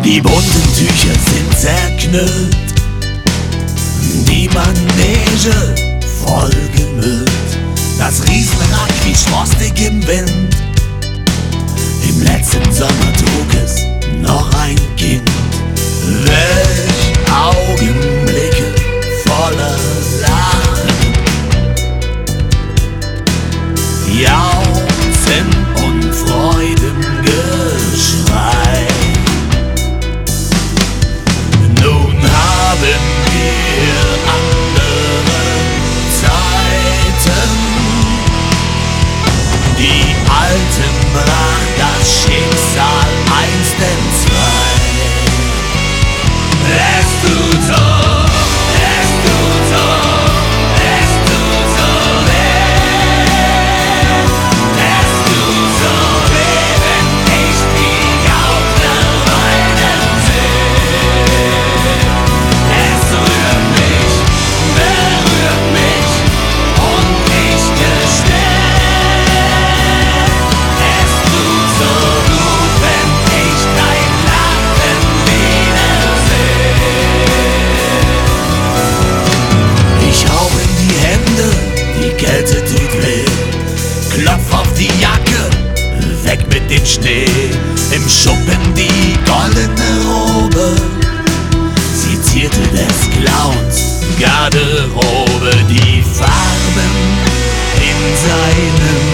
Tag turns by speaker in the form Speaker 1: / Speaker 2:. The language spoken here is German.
Speaker 1: Die bunten Tücher sind zerknüllt, die Manege voll gemüllt. Das Riesenrad quietscht rostig im Wind. Im letzten Sommer trug es noch ein Kind. Welch Augenblicke voller Lachen, Jauchzen und Freudengeschrei. Nun haben wir andere Zeiten. Die Alten brach das Schicksal einst entzwei. Es tut so, es tut so, es tut so weh. Es tut so weh, wenn ich die Gaukler weinen sehe. Es rührt mich, berührt mich und ich gestehe. Es tut so gut, wenn ich dein Lachen wiedersehe. Ich hau in die Hände, die Kälte tut weh. Klopf auf die Jacke, weg mit dem Schnee. Im Schuppen die goldene Robe, sie zierte des Clowns Garderobe. Die Farben in seinem